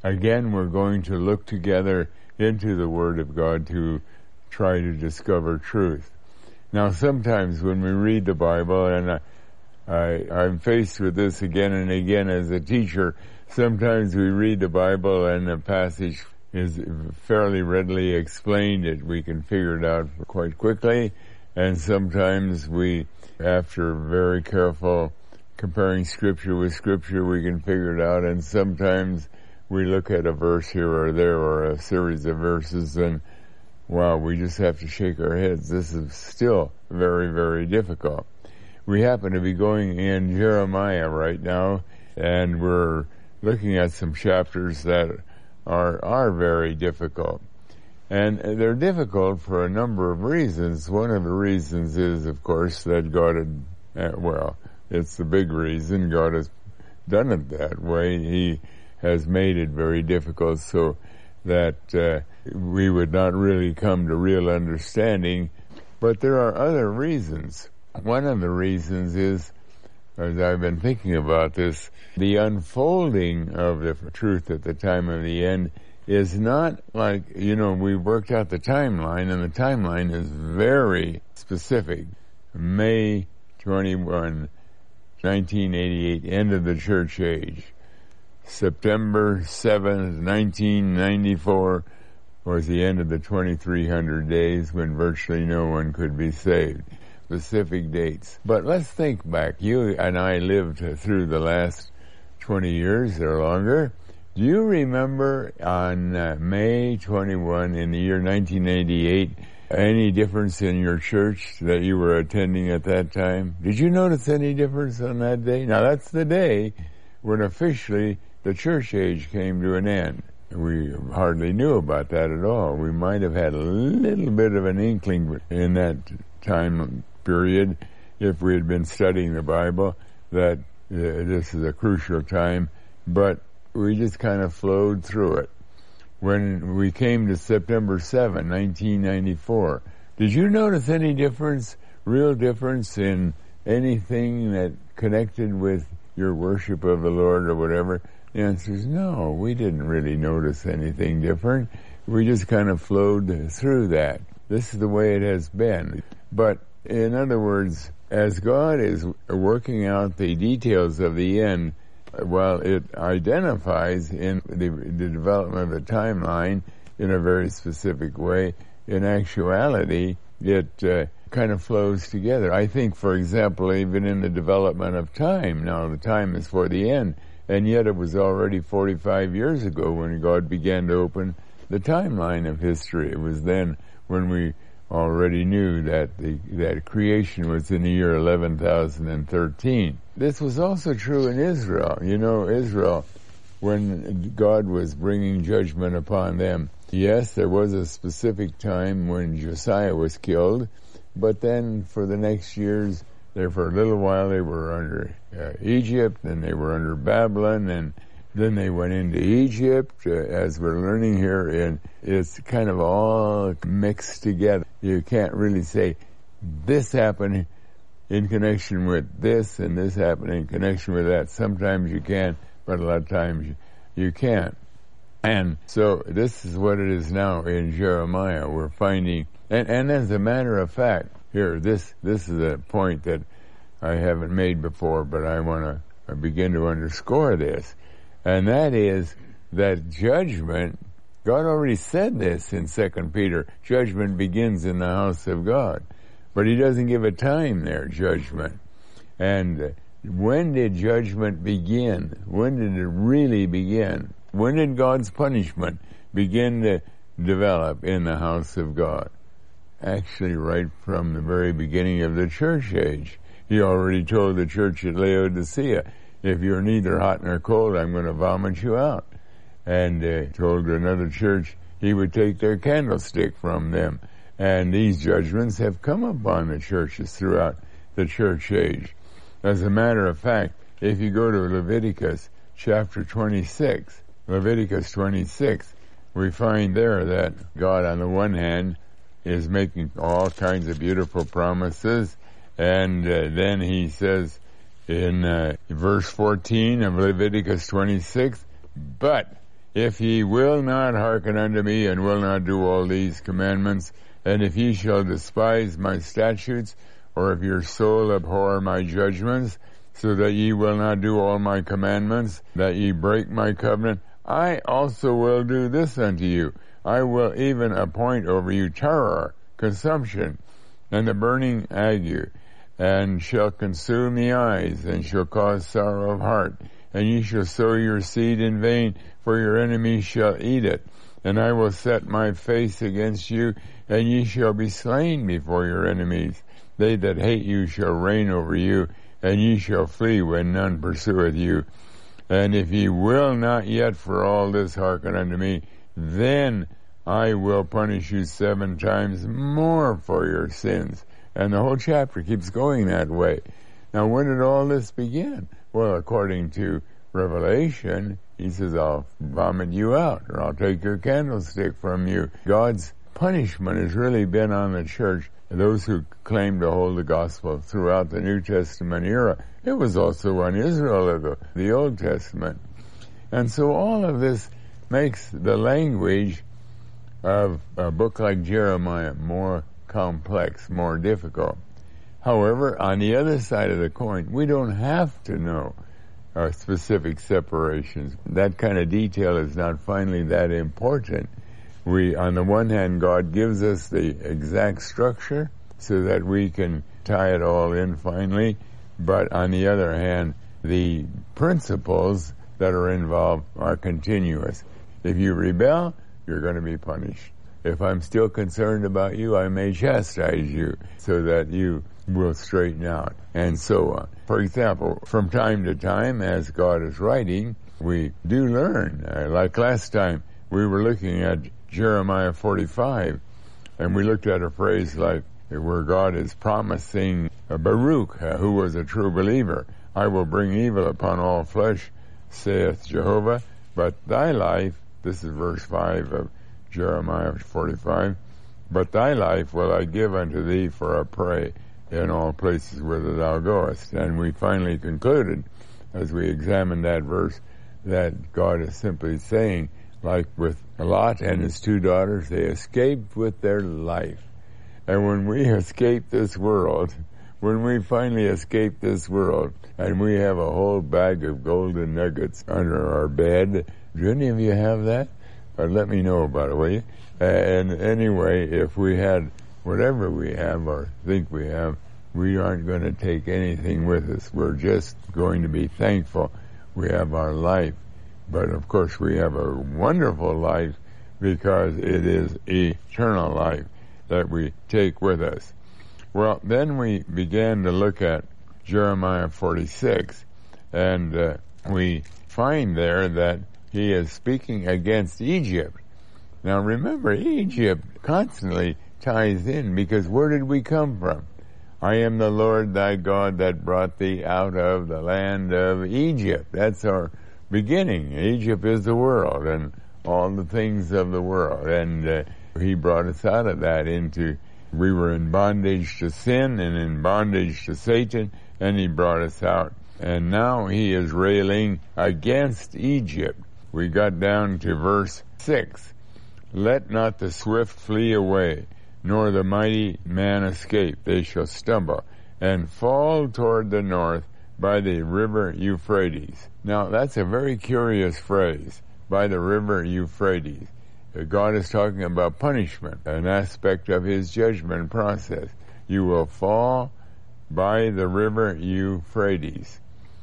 Again, we're going to look together into the Word of God to try to discover truth. Now, sometimes when we read the Bible, and I'm faced with this again and again as a teacher, sometimes we read the Bible and the passage is fairly readily explained. We can figure it out quite quickly, and sometimes we, after very careful comparing Scripture with Scripture, we can figure it out, and sometimes we look at a verse here or there or a series of verses and wow, we just have to shake our heads. This is still very, very difficult. We happen to be going in Jeremiah right now, and we're looking at some chapters that are very difficult. And they're difficult for a number of reasons. One of the reasons is, of course, that God had, it's the big reason God has done it that way. He has made it very difficult so that we would not really come to real understanding. But there are other reasons. One of the reasons is, as I've been thinking about this, the unfolding of the truth at the time of the end is not like, we worked out the timeline, and the timeline is very specific. May 21, 1988, end of the church age. September 7th, 1994 was the end of the 2300 days when virtually no one could be saved. Specific dates. But let's think back. You and I lived through the last 20 years or longer. Do you remember on May 21 in the year 1988 any difference in your church that you were attending at that time? Did you notice any difference on that day? Now that's the day when officially the church age came to an end. We hardly knew about that at all. We might have had a little bit of an inkling in that time period if we had been studying the Bible that this is a crucial time, but we just kind of flowed through it. When we came to September 7, 1994, did you notice any difference, real difference in anything that connected with your worship of the Lord or whatever? The answer is no, we didn't really notice anything different. We just kind of flowed through that. This is the way it has been. But in other words, as God is working out the details of the end, while it identifies in the development of the timeline in a very specific way, in actuality, it kind of flows together. I think, for example, even in the development of time, now the time is for the end, and yet it was already 45 years ago when God began to open the timeline of history. It was then when we already knew that that creation was in the year 11,013. This was also true in Israel. Israel, when God was bringing judgment upon them, yes, there was a specific time when Josiah was killed, but then for the next years, for a little while they were under Egypt, and they were under Babylon, and then they went into Egypt, as we're learning here, and it's kind of all mixed together. You can't really say this happened in connection with this and this happened in connection with that. Sometimes you can, but a lot of times you can't. And so this is what it is now in Jeremiah. We're finding, and as a matter of fact, here, this is a point that I haven't made before, but I want to begin to underscore this. And that is that judgment, God already said this in 2 Peter, judgment begins in the house of God. But he doesn't give a time there, judgment. And when did judgment begin? When did it really begin? When did God's punishment begin to develop in the house of God? Actually, right from the very beginning of the church age. He already told the church at Laodicea, if you're neither hot nor cold, I'm going to vomit you out. And told another church he would take their candlestick from them. And these judgments have come upon the churches throughout the church age. As a matter of fact, if you go to Leviticus chapter 26, Leviticus 26, we find there that God, on the one hand, is making all kinds of beautiful promises, and then he says in verse 14 of Leviticus 26, but if ye will not hearken unto me, and will not do all these commandments, and if ye shall despise my statutes, or if your soul abhor my judgments, so that ye will not do all my commandments, that ye break my covenant, I also will do this unto you. I will even appoint over you terror, consumption, and the burning ague, and shall consume the eyes, and shall cause sorrow of heart. And ye shall sow your seed in vain, for your enemies shall eat it. And I will set my face against you, and ye shall be slain before your enemies. They that hate you shall reign over you, and ye shall flee when none pursueth you. And if ye will not yet for all this hearken unto me, then I will punish you 7 times more for your sins. And the whole chapter keeps going that way. Now, when did all this begin? Well, according to Revelation, he says, I'll vomit you out, or I'll take your candlestick from you. God's punishment has really been on the church, those who claim to hold the gospel throughout the New Testament era. It was also on Israel of the Old Testament. And so all of this makes the language of a book like Jeremiah more complex, more difficult. However, on the other side of the coin, we don't have to know specific separations. That kind of detail is not finally that important. On the one hand, God gives us the exact structure so that we can tie it all in finally, but on the other hand, the principles that are involved are continuous. If you rebel, you're going to be punished. If I'm still concerned about you, I may chastise you so that you will straighten out, and so on. For example, from time to time, as God is writing, we do learn. Like last time, we were looking at Jeremiah 45, and we looked at a phrase like where God is promising Baruch, who was a true believer, I will bring evil upon all flesh, saith Jehovah, but thy life, this is verse 5 of Jeremiah 45, but thy life will I give unto thee for a prey in all places whither thou goest. And we finally concluded, as we examined that verse, that God is simply saying, like with Lot and his 2 daughters, they escaped with their life. And when we escape this world, when we finally escape this world, and we have a whole bag of golden nuggets under our bed, do any of you have that? Let me know about it, will you? And anyway, if we had whatever we have or think we have, we aren't going to take anything with us. We're just going to be thankful we have our life. But of course we have a wonderful life because it is eternal life that we take with us. Well, then we began to look at Jeremiah 46, and we find there that he is speaking against Egypt. Now remember, Egypt constantly ties in, because where did we come from? I am the Lord thy God that brought thee out of the land of Egypt. That's our beginning. Egypt is the world and all the things of the world. And he brought us out of that we were in bondage to sin and in bondage to Satan, and he brought us out. And now he is railing against Egypt. We got down to verse 6. Let not the swift flee away, nor the mighty man escape. They shall stumble and fall toward the north by the river Euphrates. Now, that's a very curious phrase, by the river Euphrates. God is talking about punishment, an aspect of his judgment process. You will fall by the river Euphrates.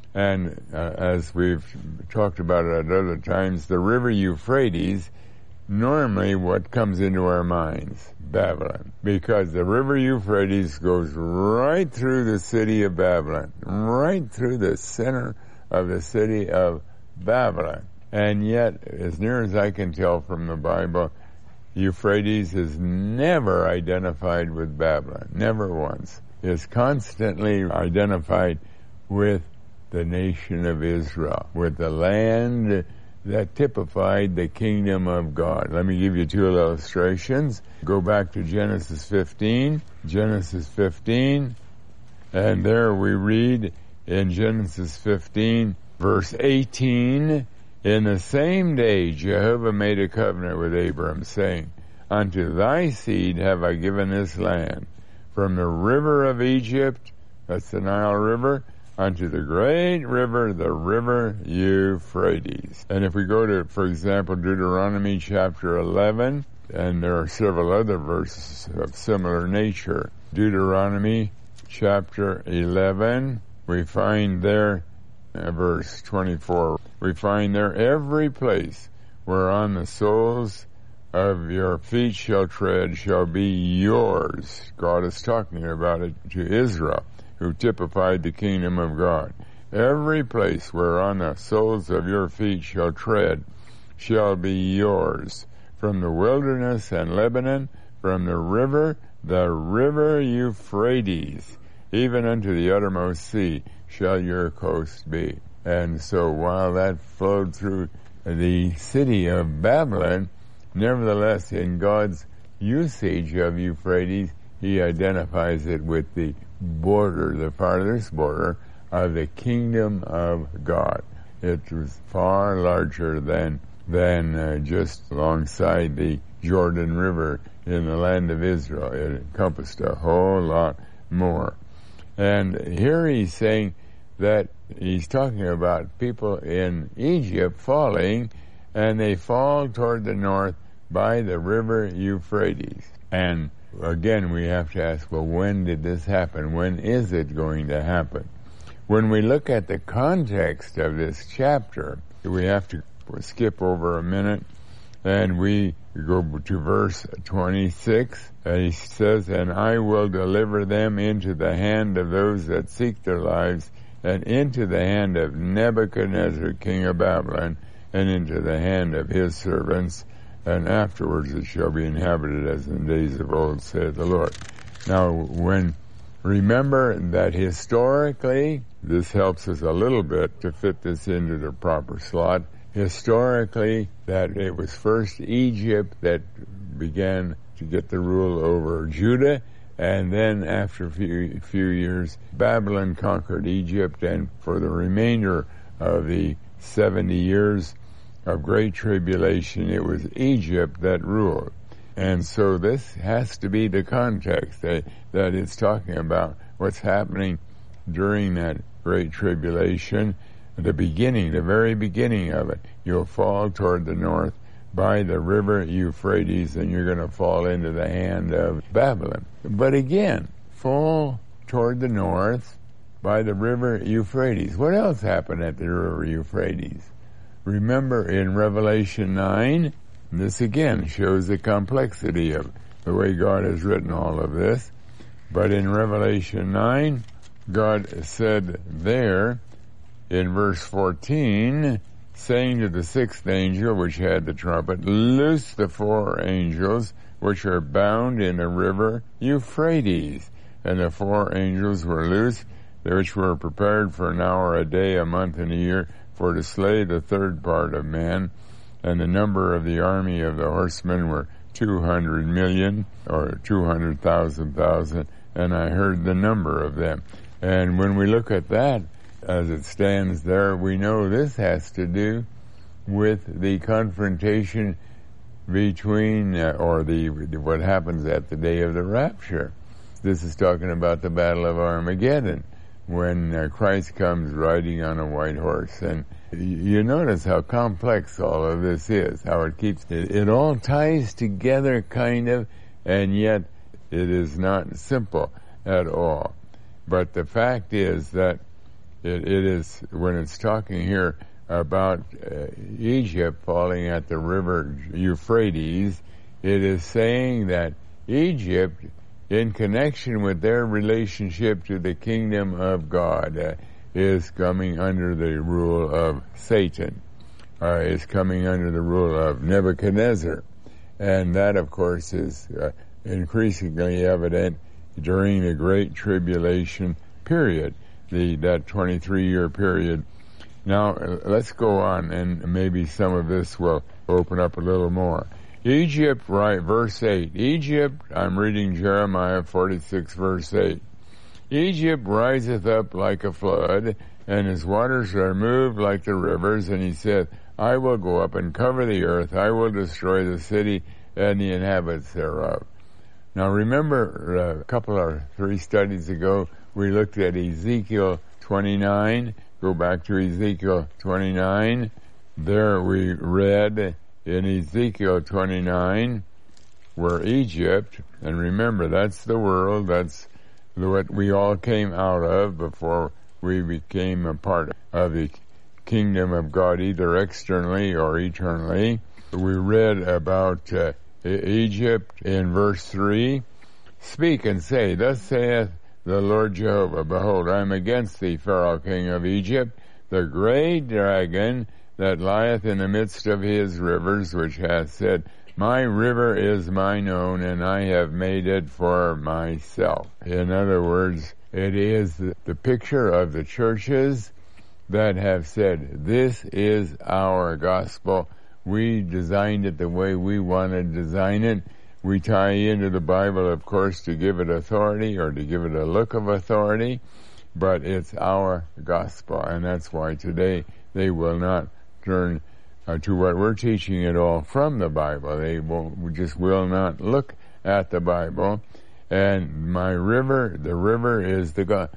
And as we've talked about it at other times, the river Euphrates, normally what comes into our minds? Babylon. Because the river Euphrates goes right through the city of Babylon, right through the center of the city of Babylon. And yet, as near as I can tell from the Bible, Euphrates is never identified with Babylon, never once. It's constantly identified with the nation of Israel, with the land that typified the kingdom of God. Let me give you 2 illustrations. Go back to Genesis 15. Genesis 15, and there we read in Genesis 15, verse 18, In the same day Jehovah made a covenant with Abram, saying, Unto thy seed have I given this land, from the river of Egypt, that's the Nile River, unto the great river, the river Euphrates. And if we go to, for example, Deuteronomy chapter 11, and there are several other verses of similar nature. Deuteronomy chapter 11, we find there, verse 24, we find there, every place whereon the soles of your feet shall tread shall be yours. God is talking about it to Israel, who typified the kingdom of God. Every place whereon the soles of your feet shall tread shall be yours. From the wilderness and Lebanon, from the river Euphrates, even unto the uttermost sea shall your coast be. And so while that flowed through the city of Babylon, nevertheless in God's usage of Euphrates, he identifies it with the border, the farthest border of the kingdom of God. It was far larger than just alongside the Jordan River in the land of Israel. It encompassed a whole lot more. And here he's saying that he's talking about people in Egypt falling, and they fall toward the north by the river Euphrates. And again, we have to ask, well, when did this happen? When is it going to happen? When we look at the context of this chapter, we have to skip over a minute, and we go to verse 26, and he says, And I will deliver them into the hand of those that seek their lives, and into the hand of Nebuchadnezzar, king of Babylon, and into the hand of his servants, and afterwards it shall be inhabited as in the days of old, saith the Lord. Now, remember that historically, this helps us a little bit to fit this into the proper slot. Historically, that it was first Egypt that began to get the rule over Judah, and then after a few years, Babylon conquered Egypt, and for the remainder of the 70 years of Great Tribulation, it was Egypt that ruled. And so this has to be the context that it's talking about what's happening during that Great Tribulation. The beginning, the very beginning of it, you'll fall toward the north by the river Euphrates, and you're going to fall into the hand of Babylon. But again, fall toward the north by the river Euphrates. What else happened at the river Euphrates? Remember in Revelation 9, this again shows the complexity of the way God has written all of this. But in Revelation 9, God said there, in verse 14, saying to the sixth angel which had the trumpet, Loose the four angels which are bound in the river Euphrates. And the four angels were loosed, which were prepared for an hour a day, a month, and a year, for to slay the third part of man. And the number of the army of the horsemen were 200 million, or 200,000, and I heard the number of them. And when we look at that, as it stands there, we know this has to do with the confrontation between, what happens at the day of the rapture. This is talking about the Battle of Armageddon, when Christ comes riding on a white horse. And you notice how complex all of this is, how it all ties together kind of, and yet it is not simple at all. But the fact is that it is, when it's talking here about Egypt falling at the river Euphrates, it is saying that Egypt, in connection with their relationship to the kingdom of God, is coming under the rule of Satan, is coming under the rule of Nebuchadnezzar. And that, of course, is increasingly evident during the Great Tribulation period, that 23-year period. Now, let's go on, and maybe some of this will open up a little more. Egypt, right, verse 8. Egypt, I'm reading Jeremiah 46, verse 8. Egypt riseth up like a flood, and his waters are moved like the rivers, and he said, I will go up and cover the earth. I will destroy the city and the inhabitants thereof. Now remember, a couple or 3 studies ago, we looked at Ezekiel 29. Go back to Ezekiel 29. There we read in Ezekiel 29 where Egypt, and remember that's the world, that's what we all came out of before we became a part of the kingdom of God, either externally or eternally. We read about Egypt in verse 3. Speak and say, Thus saith the Lord Jehovah, Behold, I am against thee, Pharaoh king of Egypt, the great dragon that lieth in the midst of his rivers, which hath said, My river is mine own, and I have made it for myself. In other words, it is the picture of the churches that have said, this is our gospel. We designed it the way we want to design it. We tie into the Bible, of course, to give it authority or to give it a look of authority, but it's our gospel, and that's why today they will not turn to what we're teaching at all from the Bible. They just will not look at the Bible. And my river, the river is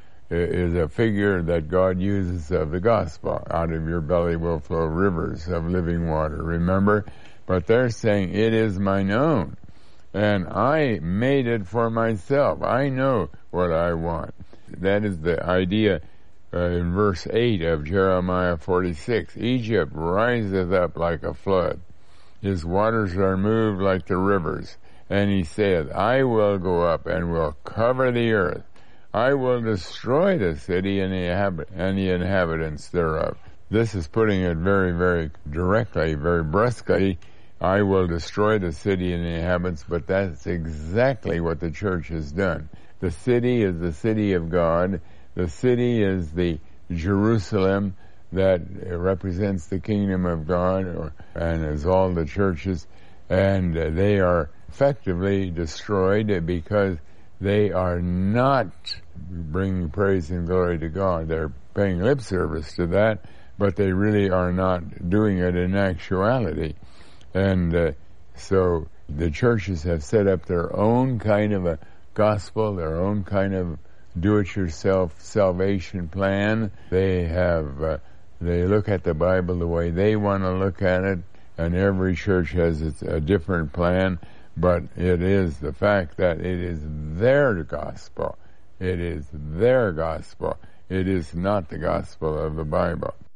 is a figure that God uses of the gospel. Out of your belly will flow rivers of living water, remember? But they're saying, it is mine own, and I made it for myself. I know what I want. That is the idea in verse 8 of Jeremiah 46. Egypt riseth up like a flood. His waters are moved like the rivers. And he saith, I will go up and will cover the earth. I will destroy the city and the inhabitants thereof. This is putting it very, very directly, very brusquely. I will destroy the city and the inhabitants, but that's exactly what the church has done. The city is the city of God. The city is the Jerusalem that represents the kingdom of God, and is all the churches, and they are effectively destroyed because they are not bringing praise and glory to God. They're paying lip service to that, but they really are not doing it in actuality. And so the churches have set up their own kind of a gospel, their own kind of do-it-yourself salvation plan. They have they look at the Bible the way they want to look at it, and every church has a different plan, but it is the fact that it is their gospel. It is their gospel. It is not the gospel of the Bible.